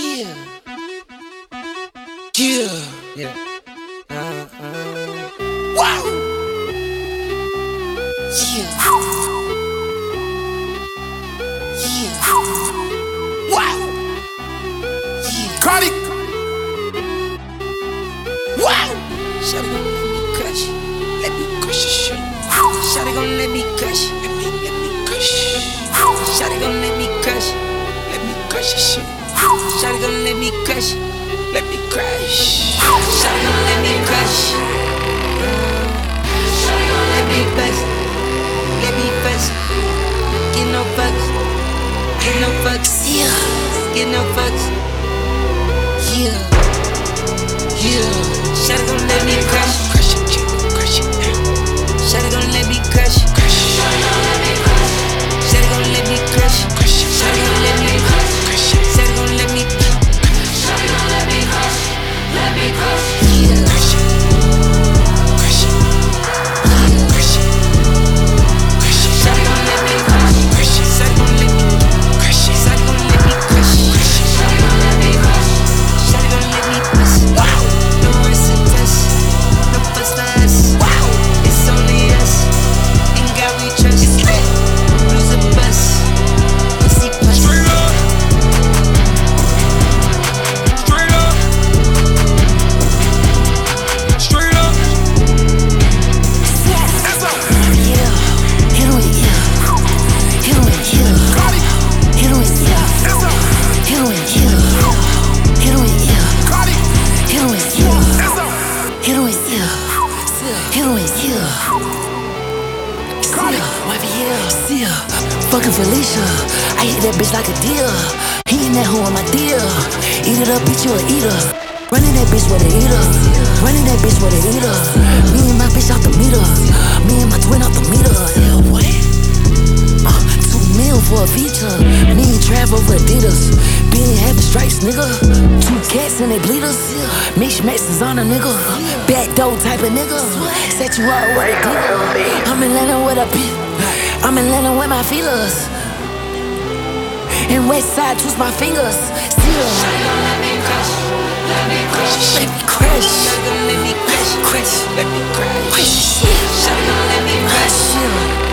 Yeah. Yeah. Yeah. Wow. Yeah. Yeah. Wow. Yeah. Cardi. Wow. Shawty gon' let me crush. Let me crush your shit. Shawty gon' let me crush. Let me crush. Shawty gon' let me crush. Let me crush your shit. Shawty gon' let me crush. Let me crush. Shawty gon' let me crush. Shawty gon' let me bust. Let me bust. Get no fucks. Get no fucks. Yeah. Get no fucks. Yeah. Yeah. Shawty gon' let me crush. Crush it, crush it. Shawty gon' let me crush. Crush. Shawty gon' let me crush. Shawty gon' let me crush. Crush. Shawty gon' let me crush. Crush. Shawty gon' let me. Shawty gon' let me crush. Let me crush. Yeah. Crush it. Crush it. Yeah. Crush it. Crush it. Shawty gon' let me crush. Crush it. Shawty gon' let me. Crush it. Shawty gon' let me crush. Crush it. Shawty gon' let me crush. Shawty gon' let me bust. Wow. No rest in us. No fuss for us. Wow. It's only us. In God we trust. Lose a bus. Pussy bust. Straight up. Straight up. Straight up. That's up. Yeah, hit him with yeah, hit him with yeah, Cardi. hit him with yeah, That's up. hit him with yeah, hit him with yeah, Cardi. hit him with yeah, That's up. hit him with yeah, hit him with yeah. Cardi. Wifey, yeah, see ya. Fucking Felicia, I hit that bitch like a deer. He ain't that hoe on my deal. Eat it up, bitch, you a eater. Running that bitch with a eater. Running that bitch with a eater. Me and my bitch off the meter. Me and my twin off the meter. Yeah, what? 2 mil for a feature. Me and Trav over Adidas. Being having stripes, nigga. 2 cats and they bleeders. Mix is on a nigga. Back door type of nigga. Set you up with a dealer. I'm in Atlanta with a bitch. I'm in Atlanta with my feelers. And west side twist my fingers. Still. Shawty gon' let me crush. Let me crush. Let me crush. Shawty gon' let me crush. Crush. Let me crush. Crush. Shawty gon' let me crush. Crush.